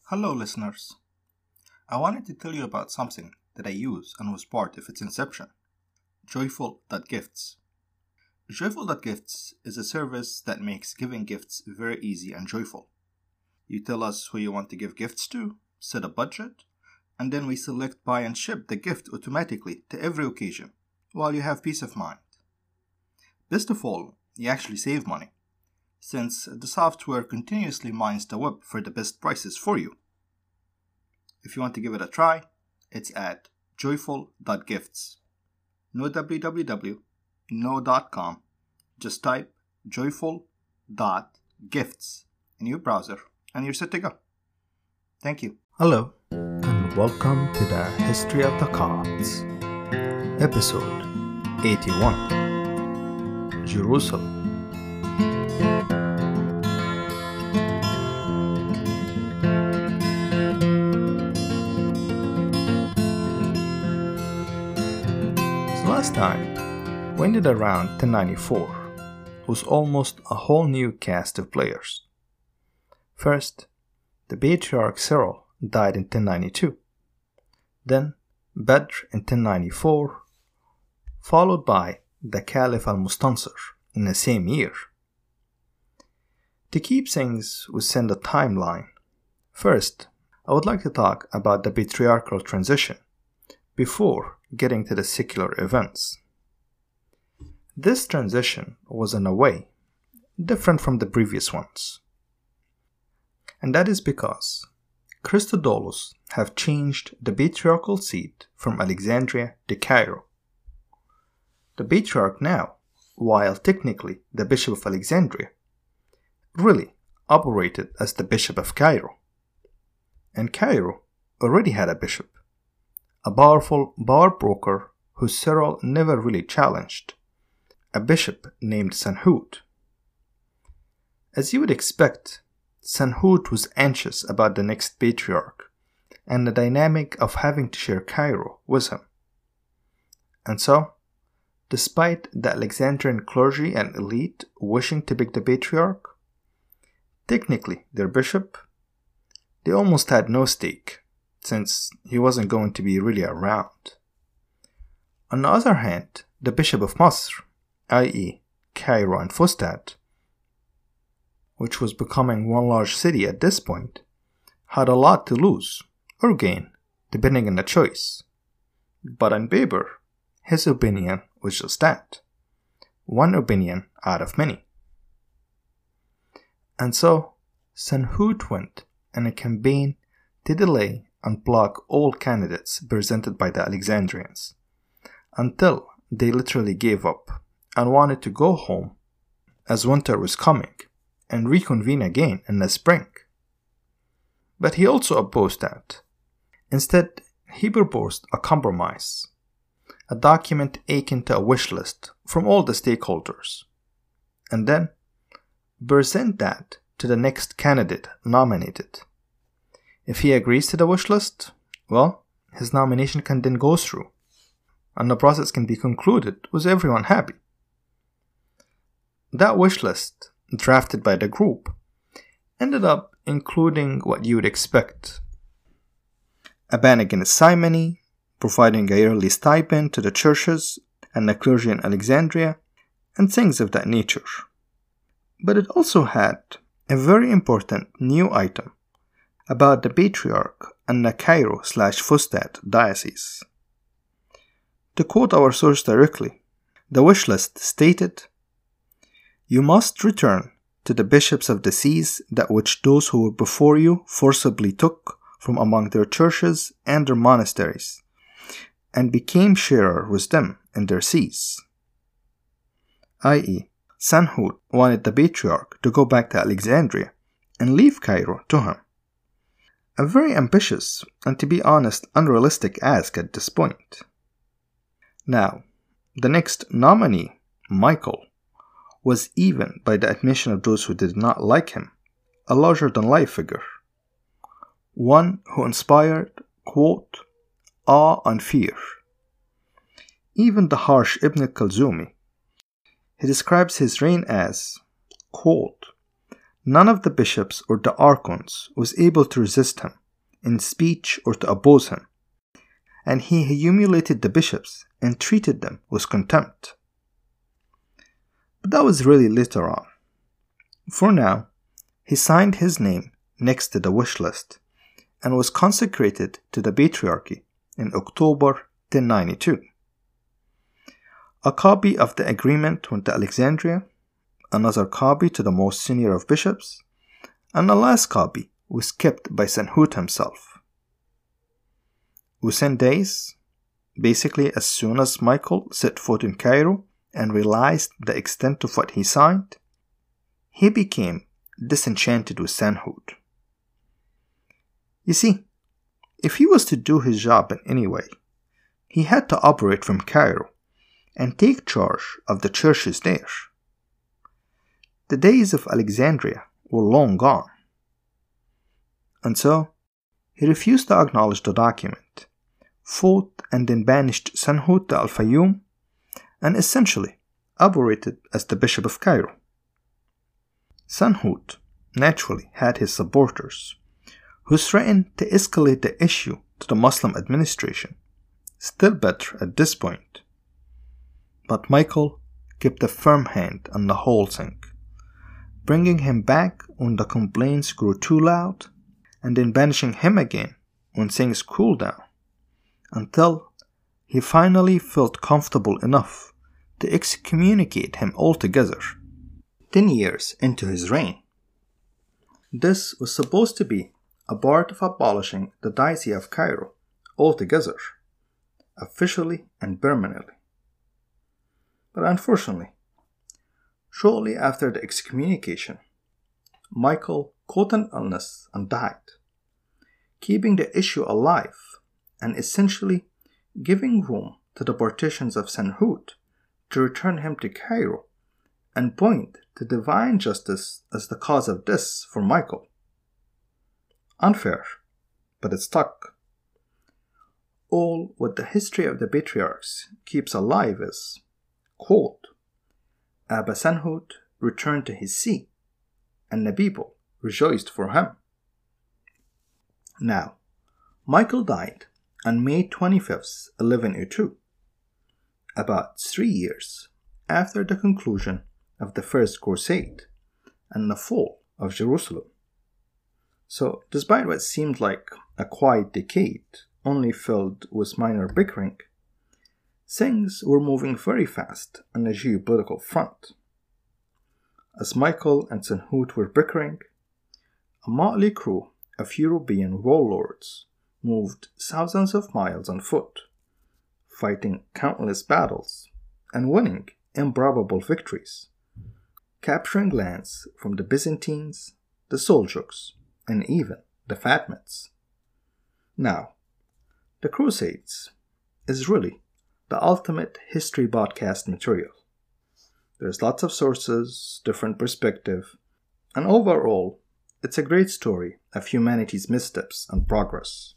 Hello, listeners. I wanted to tell you about something that I use and was part of its inception Joyful.gifts. Joyful.gifts is a service that makes giving gifts very easy and joyful. You tell us who you want to give gifts to, set a budget, and then we select, buy, and ship the gift automatically to every occasion, while you have peace of mind. Best of all, you actually save money, since the software continuously mines the web for the best prices for you. If you want to give it a try, it's at joyful.gifts. No www, no .com, just type joyful.gifts in your browser and you're set to go. Thank you. Hello, and welcome to the History of the Cards, episode 81, Jerusalem. So last time, we ended around 1094, with almost a whole new cast of players. First, the Patriarch Cyril died in 1092, then Badr in 1094, followed by the Caliph al-Mustansir in the same year. To keep things within the timeline, first I would like to talk about the patriarchal transition before getting to the secular events. This transition was in a way different from the previous ones, and that is because Christodulus have changed the patriarchal seat from Alexandria to Cairo. The patriarch now, while technically the Bishop of Alexandria, really operated as the Bishop of Cairo. And Cairo already had a bishop, a powerful power broker who Cyril never really challenged, a bishop named Sanhut. As you would expect, Sanhut was anxious about the next patriarch and the dynamic of having to share Cairo with him. And so, despite the Alexandrian clergy and elite wishing to pick the patriarch, technically their bishop, they almost had no stake, since he wasn't going to be really around. On the other hand, the Bishop of Masr, i.e. Cairo and Fustat, which was becoming one large city at this point, had a lot to lose or gain, depending on the choice. But on paper, his opinion was just that, one opinion out of many. And so, Sanhut went on a campaign to delay and block all candidates presented by the Alexandrians, until they literally gave up and wanted to go home as winter was coming and reconvene again in the spring. But he also opposed that. Instead, he proposed a compromise, a document akin to a wish list from all the stakeholders, and then present that to the next candidate nominated. If he agrees to the wish list, well, his nomination can then go through, and the process can be concluded with everyone happy. That wish list, drafted by the group, ended up including what you would expect: a ban against simony, providing a yearly stipend to the churches and the clergy in Alexandria, and things of that nature. But it also had a very important new item about the patriarch and the Cairo/Fustat diocese. To quote our source directly, the wish list stated, "You must return to the bishops of the sees that which those who were before you forcibly took from among their churches and their monasteries, and became sharer with them in their sees." i.e., Sanhut wanted the patriarch to go back to Alexandria and leave Cairo to him. A very ambitious and, to be honest, unrealistic ask at this point. Now, the next nominee, Michael, was, even by the admission of those who did not like him, a larger-than-life figure. One who inspired, quote, awe and fear. Even the harsh Ibn al-Khalduni, he describes his reign as, quote, none of the bishops or the archons was able to resist him in speech or to oppose him, and he humiliated the bishops and treated them with contempt. But that was really later on. For now, he signed his name next to the wish list and was consecrated to the Patriarchy in October 1092. A copy of the agreement went to Alexandria, another copy to the most senior of bishops, and the last copy was kept by Sanhut himself. Within days, basically as soon as Michael set foot in Cairo and realized the extent of what he signed, he became disenchanted with Sanhut. You see, if he was to do his job in any way, he had to operate from Cairo and take charge of the churches there. The days of Alexandria were long gone. And so, he refused to acknowledge the document, fought and then banished Sanhut to Al-Fayoum, and essentially operated as the Bishop of Cairo. Sanhut naturally had his supporters, who threatened to escalate the issue to the Muslim administration, still better at this point. But Michael kept a firm hand on the whole thing, bringing him back when the complaints grew too loud, and then banishing him again when things cooled down, until he finally felt comfortable enough to excommunicate him altogether, 10 years into his reign. This was supposed to be a part of abolishing the Diocese of Cairo altogether, officially and permanently. But unfortunately, shortly after the excommunication, Michael caught an illness and died, keeping the issue alive and essentially giving room to the partitions of Sanhut to return him to Cairo and point to divine justice as the cause of this for Michael. Unfair, but it stuck. All what the history of the patriarchs keeps alive is, quote, Abba Sanhut returned to his see, and the people rejoiced for him. Now, Michael died on May 25th, 1102, about 3 years after the conclusion of the First Crusade and the fall of Jerusalem. So, despite what seemed like a quiet decade, only filled with minor bickering, things were moving very fast on the geopolitical front. As Michael and Sanhut were bickering, a motley crew of European warlords moved thousands of miles on foot, fighting countless battles and winning improbable victories, capturing lands from the Byzantines, the Seljuks, and even the Fatimids. Now, the Crusades is really the ultimate history podcast material. There's lots of sources, different perspective, and overall, it's a great story of humanity's missteps and progress.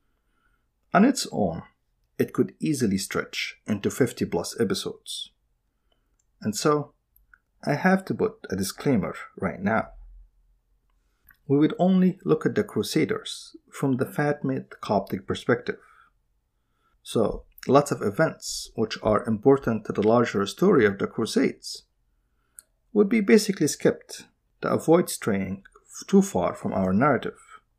On its own, it could easily stretch into 50 plus episodes. And so, I have to put a disclaimer right now. We would only look at the Crusaders from the Fatimid Coptic perspective. So, lots of events which are important to the larger story of the Crusades would be basically skipped to avoid straying too far from our narrative.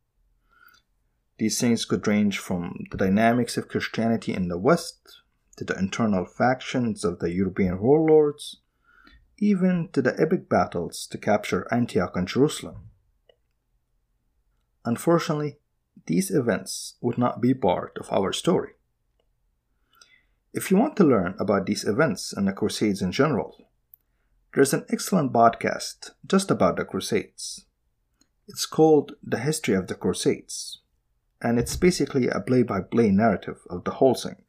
These things could range from the dynamics of Christianity in the West, to the internal factions of the European warlords, even to the epic battles to capture Antioch and Jerusalem. Unfortunately, these events would not be part of our story. If you want to learn about these events and the Crusades in general, there's an excellent podcast just about the Crusades. It's called The History of the Crusades, and it's basically a play-by-play narrative of the whole thing.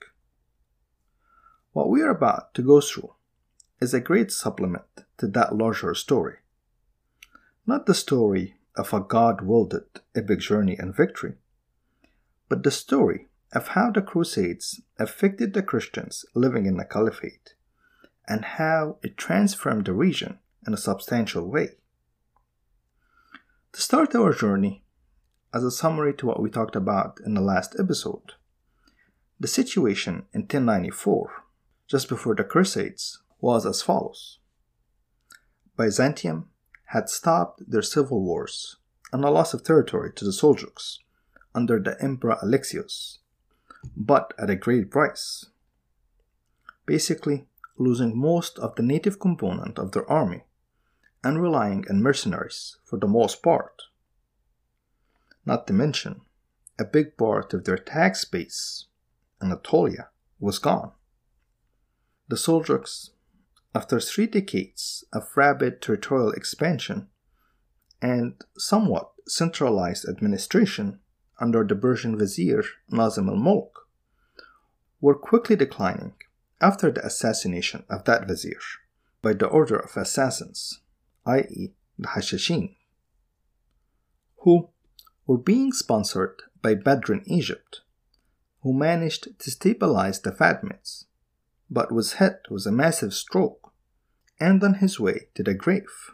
What we are about to go through is a great supplement to that larger story. Not the story of a God-willed epic journey and victory, but the story of how the Crusades affected the Christians living in the Caliphate and how it transformed the region in a substantial way. To start our journey, as a summary to what we talked about in the last episode, the situation in 1094, just before the Crusades, was as follows. Byzantium had stopped their civil wars and a loss of territory to the Seljuks under the Emperor Alexios, but at a great price. Basically, losing most of the native component of their army and relying on mercenaries for the most part. Not to mention, a big part of their tax base, Anatolia, was gone. The Seljuks, after 3 decades of rapid territorial expansion and somewhat centralized administration under the Persian vizier Nazim al-Mulk, were quickly declining after the assassination of that vizier by the order of assassins, i.e. the Hashashin, who were being sponsored by Badr in Egypt, who managed to stabilize the Fatimids, but was hit with a massive stroke and on his way to the grave.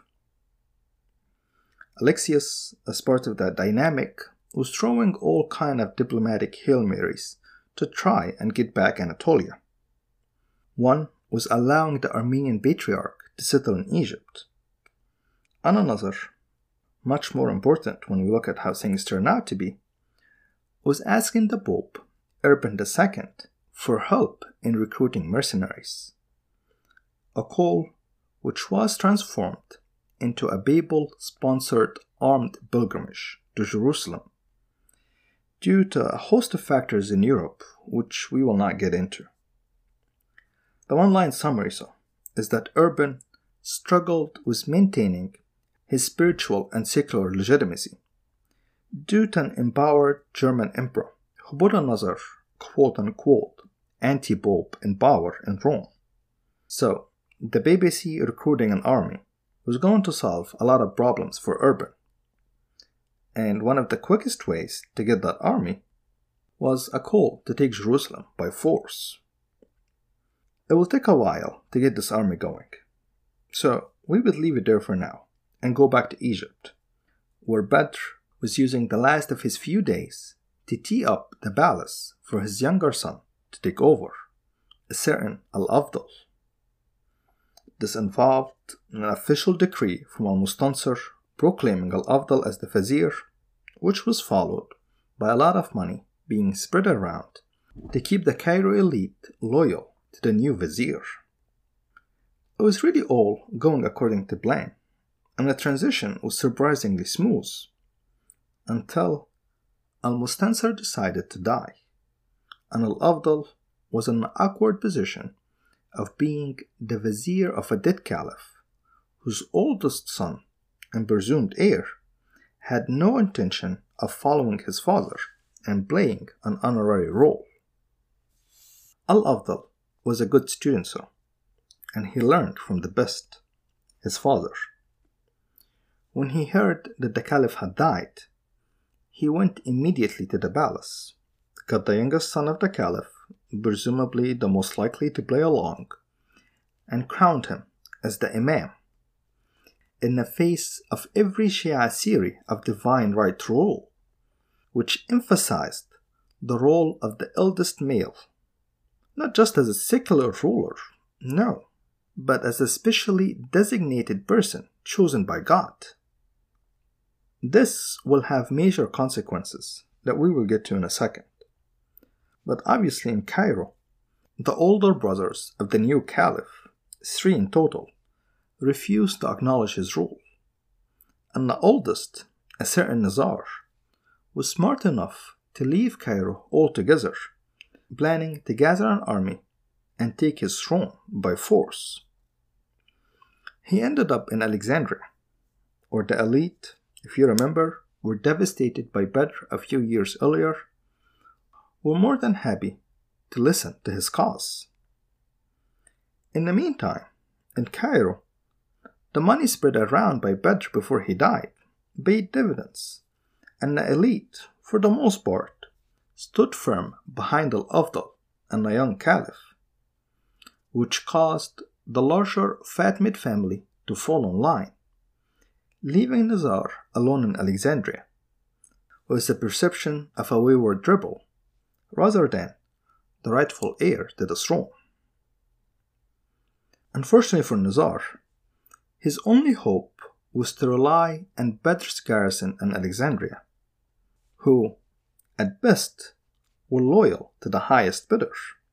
Alexius, as part of that dynamic, was throwing all kind of diplomatic Hail Marys to try and get back Anatolia. One was allowing the Armenian Patriarch to settle in Egypt, and another, much more important when we look at how things turn out to be, was asking the Pope, Urban II, for help in recruiting mercenaries, a call which was transformed into a Babel-sponsored armed pilgrimage to Jerusalem due to a host of factors in Europe which we will not get into. The one-line summary, is that Urban struggled with maintaining his spiritual and secular legitimacy due to an empowered German emperor who put another quote-unquote anti-pope in power in Rome. So, the papacy recruiting an army was going to solve a lot of problems for Urban. And one of the quickest ways to get that army was a call to take Jerusalem by force. It will take a while to get this army going, so we would leave it there for now and go back to Egypt, where Badr was using the last of his few days to tee up the palace for his younger son to take over, a certain Al-Afdal. This involved an official decree from Al-Mustansir proclaiming Al-Afdal as the vizier, which was followed by a lot of money being spread around to keep the Cairo elite loyal to the new vizier. It was really all going according to plan, and the transition was surprisingly smooth, until Al-Mustansir decided to die, and Al-Afdal was in an awkward position of being the vizier of a dead caliph, whose oldest son and presumed heir had no intention of following his father and playing an honorary role. Al-Afdal was a good student, and he learned from the best, his father. When he heard that the caliph had died, he went immediately to the palace, got the youngest son of the caliph, presumably the most likely to play along, and crowned him as the imam, in the face of every Shia theory of divine right rule, which emphasized the role of the eldest male, not just as a secular ruler, no, but as a specially designated person chosen by God. This will have major consequences that we will get to in a second. But obviously in Cairo, the older brothers of the new caliph, 3 in total, refused to acknowledge his rule, and the oldest, a certain Nizar, was smart enough to leave Cairo altogether, planning to gather an army and take his throne by force. He ended up in Alexandria, where the elite, if you remember, were devastated by Badr a few years earlier, were more than happy to listen to his cause. In the meantime, in Cairo, the money spread around by Badr before he died paid dividends, and the elite, for the most part, stood firm behind Al-Afdal and the young caliph, which caused the larger Fatimid family to fall in line, leaving Nizar alone in Alexandria, with the perception of a wayward rebel rather than the rightful heir to the throne. Unfortunately for Nizar, his only hope was to rely on Badr's garrison in Alexandria, who, at best, were loyal to the highest bidder.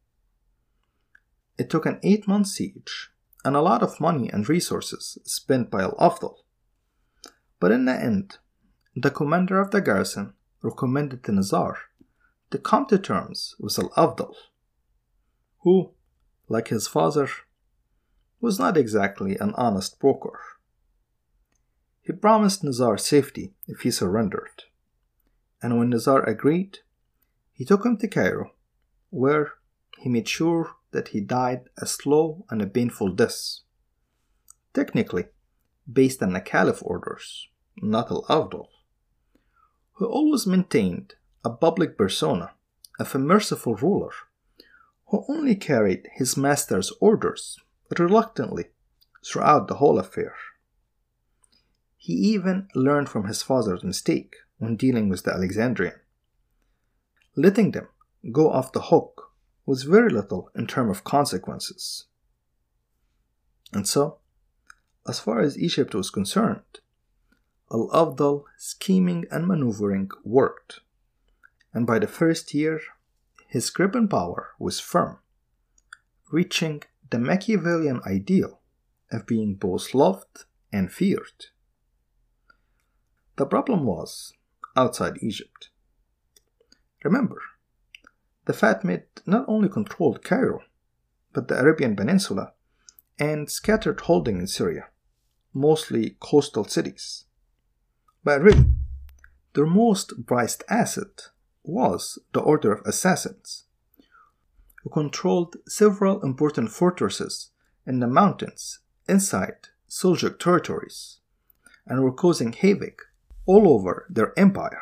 It took an 8-month siege and a lot of money and resources spent by Al-Afdal, but in the end, the commander of the garrison recommended to Nizar to come to terms with Al-Afdal, who, like his father, was not exactly an honest broker. He promised Nizar safety if he surrendered, and when Nizar agreed, he took him to Cairo, where he made sure that he died a slow and a painful death, technically based on the Caliph orders, not Al-Afdal, who always maintained a public persona of a merciful ruler who only carried his master's orders reluctantly throughout the whole affair. He even learned from his father's mistake when dealing with the Alexandrian, letting them go off the hook with very little in terms of consequences. And so, as far as Egypt was concerned, Al-Afdal scheming and maneuvering worked, and by the first year, his grip and power was firm, reaching the Machiavellian ideal of being both loved and feared. The problem was outside Egypt. Remember, the Fatimid not only controlled Cairo, but the Arabian Peninsula and scattered holding in Syria, mostly coastal cities. But really, their most prized asset was the Order of Assassins, who controlled several important fortresses in the mountains inside Seljuk territories and were causing havoc all over their empire.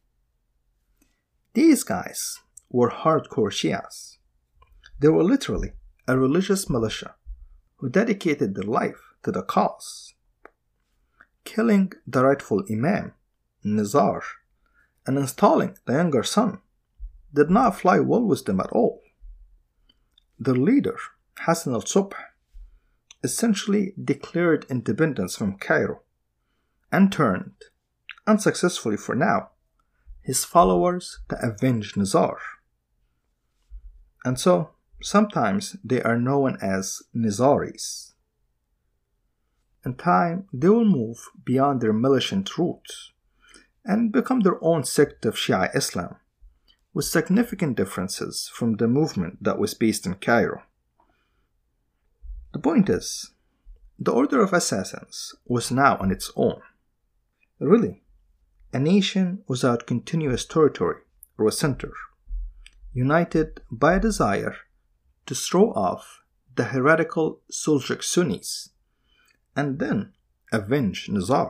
These guys were hardcore Shias. They were literally a religious militia who dedicated their life to the cause. Killing the rightful Imam, Nizar, and installing the younger son did not fly well with them at all. Their leader, Hassan al-Subh, essentially declared independence from Cairo and turned, unsuccessfully for now, his followers to avenge Nizar. And so, sometimes they are known as Nizaris. In time, they will move beyond their militant roots and become their own sect of Shia Islam, with significant differences from the movement that was based in Cairo. The point is, the Order of Assassins was now on its own. Really, a nation without continuous territory or a center, united by a desire to throw off the heretical Seljuk Sunnis and then avenge Nizar.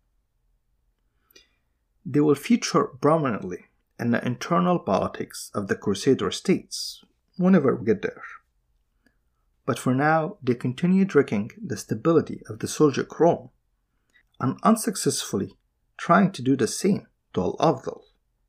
They will feature prominently in the internal politics of the Crusader states whenever we get there. But for now, they continued wrecking the stability of the Seljuk Rome and unsuccessfully trying to do the same to Al-Afdal,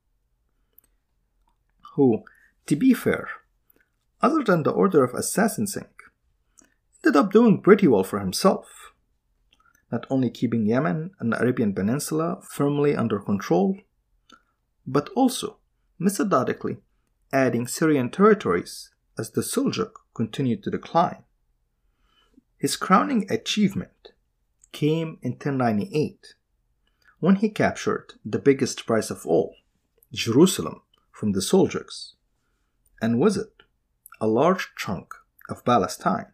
who, to be fair, other than the Order of Assassins Inc., ended up doing pretty well for himself, not only keeping Yemen and the Arabian Peninsula firmly under control, but also methodically adding Syrian territories as the Seljuk continued to decline. His crowning achievement came in 1098, when he captured the biggest prize of all, Jerusalem, from the Seljuks, and with it, a large chunk of Palestine.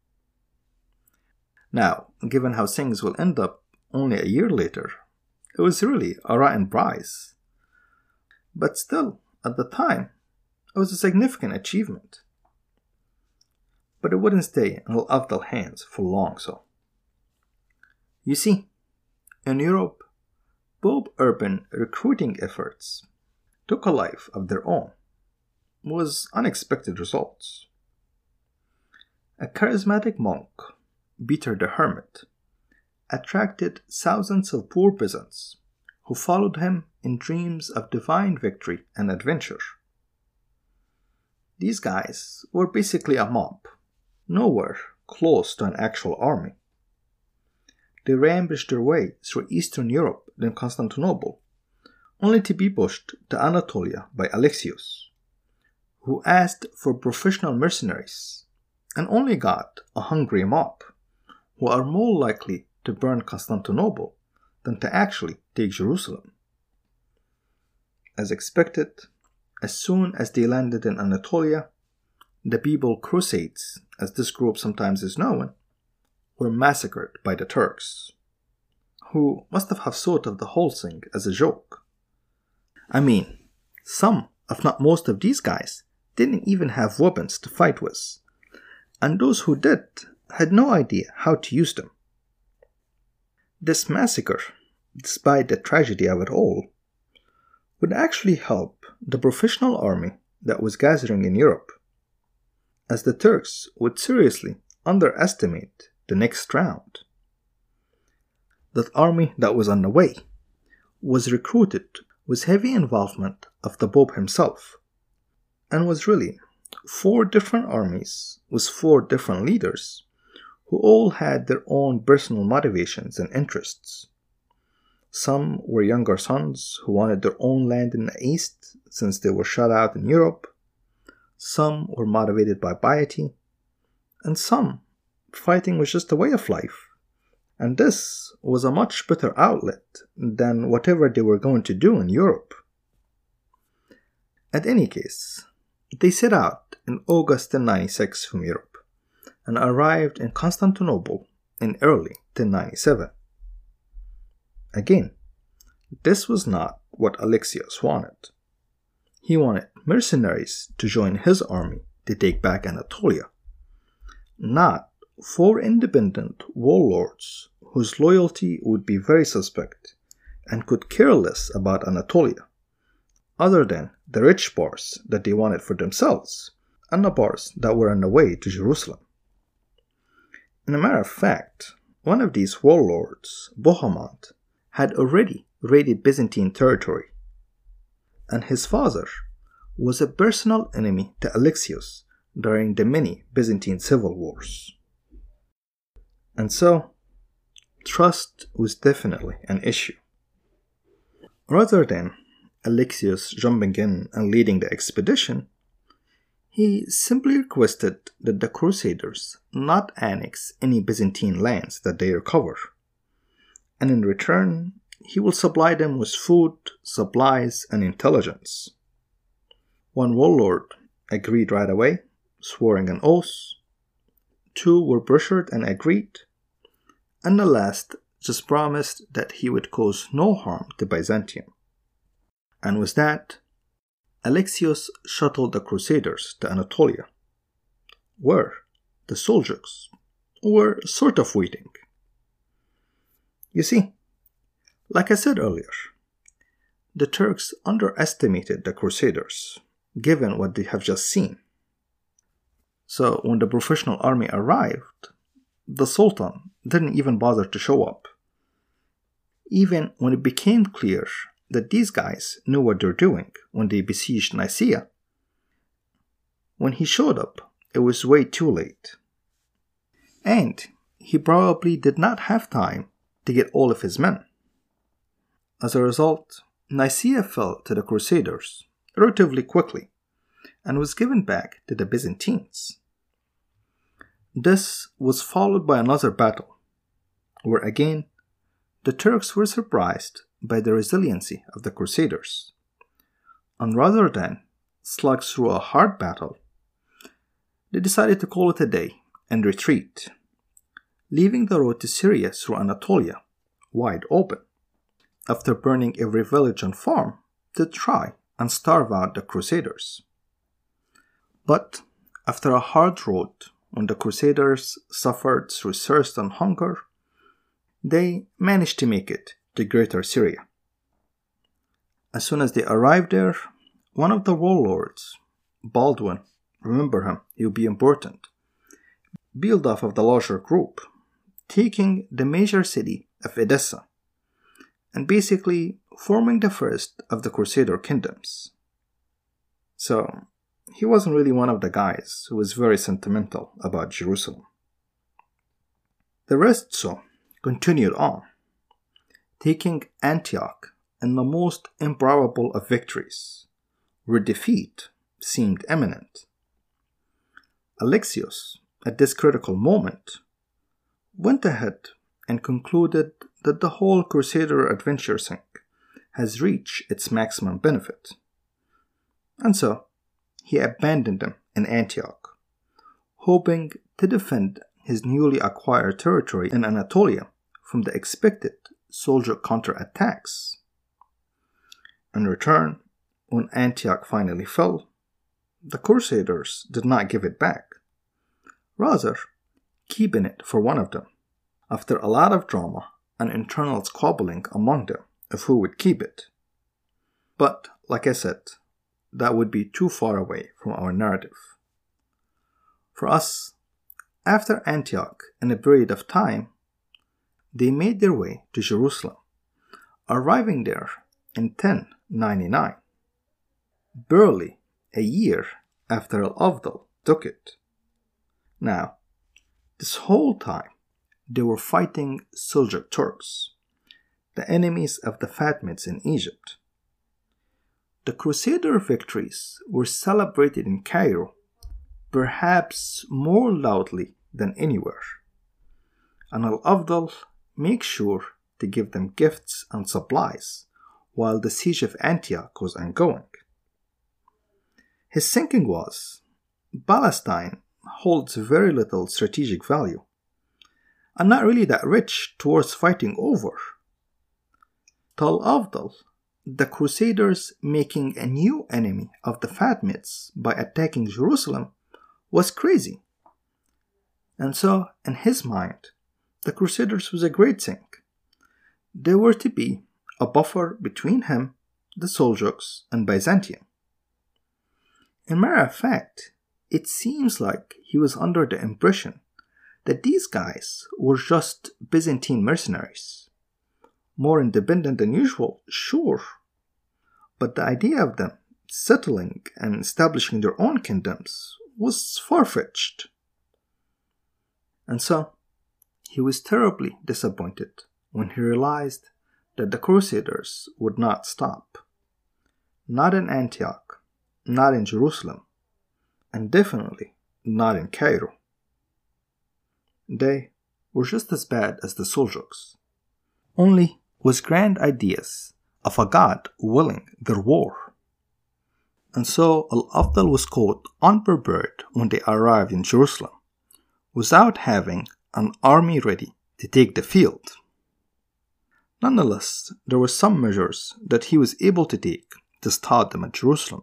Now, given how things will end up only a year later, it was really a rotten prize. But still, at the time, it was a significant achievement. But it wouldn't stay in Al-Afdal's hands for long so. You see, in Europe, Pope Urban recruiting efforts took a life of their own, with unexpected results. A charismatic monk, Peter the Hermit, attracted thousands of poor peasants who followed him in dreams of divine victory and adventure. These guys were basically a mob, nowhere close to an actual army. They rampaged their way through Eastern Europe then Constantinople, only to be pushed to Anatolia by Alexios, who asked for professional mercenaries and only got a hungry mob who are more likely to burn Constantinople than to actually take Jerusalem. As expected, as soon as they landed in Anatolia, the Babel Crusades, as this group sometimes is known, were massacred by the Turks, who must have thought of the whole thing as a joke. I mean, some, if not most of these guys, didn't even have weapons to fight with, and those who did had no idea how to use them. This massacre, despite the tragedy of it all, would actually help the professional army that was gathering in Europe, as the Turks would seriously underestimate the next round. That army that was on the way was recruited with heavy involvement of the Pope himself, and was really 4 different armies with 4 different leaders who all had their own personal motivations and interests. Some were younger sons who wanted their own land in the East since they were shut out in Europe. Some were motivated by piety, and some fighting was just a way of life, and this was a much better outlet than whatever they were going to do in Europe. At any case, they set out in August 1096 from Europe and arrived in Constantinople in early 1097. Again, this was not what Alexios wanted. He wanted mercenaries to join his army to take back Anatolia, not 4 independent warlords whose loyalty would be very suspect and could care less about Anatolia, other than the rich parts that they wanted for themselves and the parts that were on the way to Jerusalem. In a matter of fact, one of these warlords, Bohemond, had already raided Byzantine territory, and his father was a personal enemy to Alexios during the many Byzantine civil wars. And so, trust was definitely an issue. Rather than Alexios jumping in and leading the expedition, he simply requested that the Crusaders not annex any Byzantine lands that they recover, and in return, he will supply them with food, supplies, and intelligence. One warlord agreed right away, swearing an oath. 2 were pressured and agreed, and the last just promised that he would cause no harm to Byzantium. And with that, Alexios shuttled the Crusaders to Anatolia, where the Seljuks were sort of waiting. You see, like I said earlier, the Turks underestimated the Crusaders, given what they have just seen. So when the professional army arrived, the Sultan didn't even bother to show up, even when it became clear that these guys knew what they're doing when they besieged Nicaea. When he showed up, it was way too late. And he probably did not have time to get all of his men. As a result, Nicaea fell to the Crusaders relatively quickly and was given back to the Byzantines. This was followed by another battle, where again, the Turks were surprised by the resiliency of the Crusaders, and rather than slug through a hard battle, they decided to call it a day and retreat, leaving the road to Syria through Anatolia wide open, after burning every village and farm to try and starve out the Crusaders. But after a hard road, when the Crusaders suffered through thirst and hunger, they managed to make it to Greater Syria. As soon as they arrived there, one of the warlords, Baldwin, remember him, he'll be important, peeled off of the larger group taking the major city of Edessa and basically forming the first of the Crusader kingdoms. So, he wasn't really one of the guys who was very sentimental about Jerusalem. The rest continued on, taking Antioch in the most improbable of victories, where defeat seemed imminent. Alexius, at this critical moment, went ahead and concluded that the whole Crusader adventure thing has reached its maximum benefit. And so, he abandoned them in Antioch, hoping to defend his newly acquired territory in Anatolia from the expected Seljuk counterattacks. In return, when Antioch finally fell, the Crusaders did not give it back, rather keeping it for one of them, after a lot of drama and internal squabbling among them of who would keep it. But, like I said, that would be too far away from our narrative. For us, after Antioch, in a period of time, they made their way to Jerusalem, arriving there in 1099, barely a year after Al-Afdal took it. Now, this whole time, they were fighting Seljuk Turks, the enemies of the Fatimids in Egypt. The Crusader victories were celebrated in Cairo, perhaps more loudly than anywhere, and Al-Afdal makes sure to give them gifts and supplies while the siege of Antioch was ongoing. His thinking was, Palestine holds very little strategic value, and not really that rich towards fighting over. To Al-Afdal, the Crusaders making a new enemy of the Fatimids by attacking Jerusalem was crazy. And so, in his mind, the Crusaders was a great thing. They were to be a buffer between him, the Seljuks, and Byzantium. In matter of fact, it seems like he was under the impression that these guys were just Byzantine mercenaries. More independent than usual, sure, but the idea of them settling and establishing their own kingdoms was far-fetched. And so, he was terribly disappointed when he realized that the Crusaders would not stop. Not in Antioch, not in Jerusalem, and definitely not in Cairo. They were just as bad as the Seljuks, only with grand ideas of a god willing their war. And so Al-Afdal was caught unprepared when they arrived in Jerusalem, without having an army ready to take the field. Nonetheless, there were some measures that he was able to take to stop them at Jerusalem.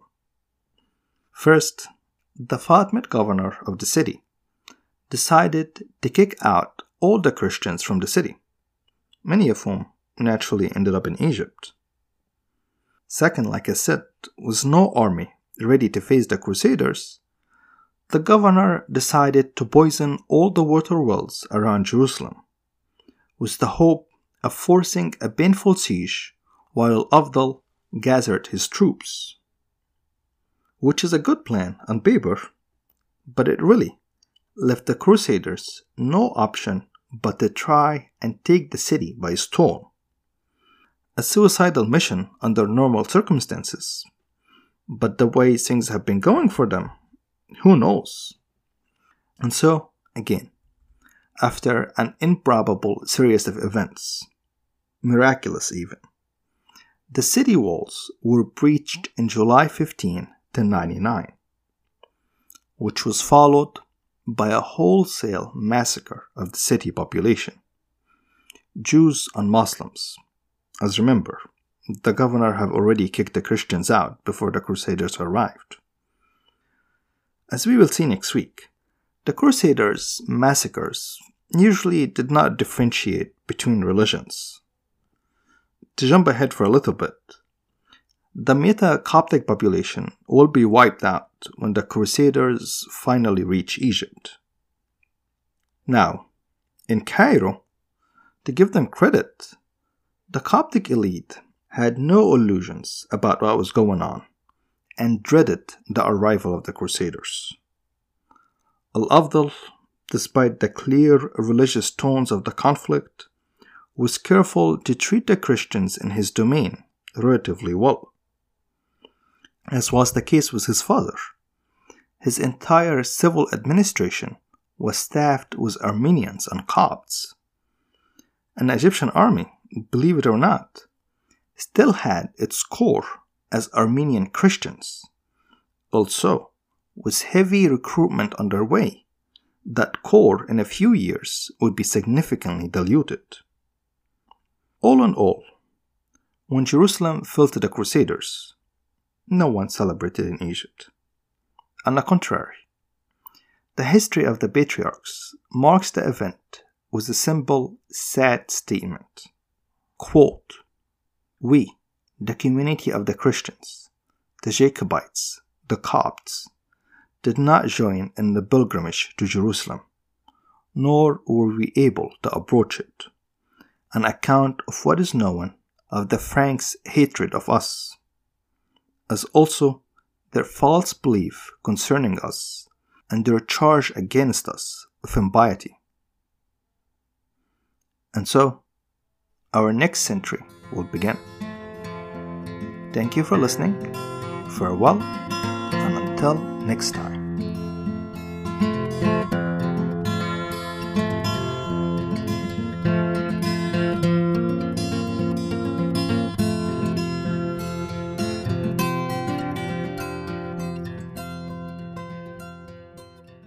First, the Fatimid governor of the city decided to kick out all the Christians from the city, many of whom naturally ended up in Egypt. Second, like I said, with no army ready to face the Crusaders, the governor decided to poison all the water wells around Jerusalem, with the hope of forcing a painful siege while Al-Afdal gathered his troops. Which is a good plan on paper, but it really left the Crusaders no option but to try and take the city by storm. A suicidal mission under normal circumstances, but the way things have been going for them, who knows? And so, again, after an improbable series of events, miraculous even, the city walls were breached in July 15, 1099, which was followed by a wholesale massacre of the city population, Jews and Muslims. As remember, the governor had already kicked the Christians out before the Crusaders arrived. As we will see next week, the Crusaders' massacres usually did not differentiate between religions. To jump ahead for a little bit, the Meta-Coptic population will be wiped out when the Crusaders finally reach Egypt. Now, In Cairo, to give them credit, the Coptic elite had no illusions about what was going on and dreaded the arrival of the Crusaders. Al-Afdal, despite the clear religious tones of the conflict, was careful to treat the Christians in his domain relatively well, as was the case with his father. His entire civil administration was staffed with Armenians and Copts. An Egyptian army, believe it or not, still had its core as Armenian Christians. Also, with heavy recruitment underway, that core in a few years would be significantly diluted. All in all, when Jerusalem fell to the Crusaders, no one celebrated in Egypt. On the contrary, the history of the patriarchs marks the event with a simple, sad statement. Quote, "We, the community of the Christians, the Jacobites, the Copts, did not join in the pilgrimage to Jerusalem, nor were we able to approach it, on account of what is known of the Franks' hatred of us, as also their false belief concerning us and their charge against us of impiety. And so, our next century will begin." Thank you for listening. Farewell, and until next time.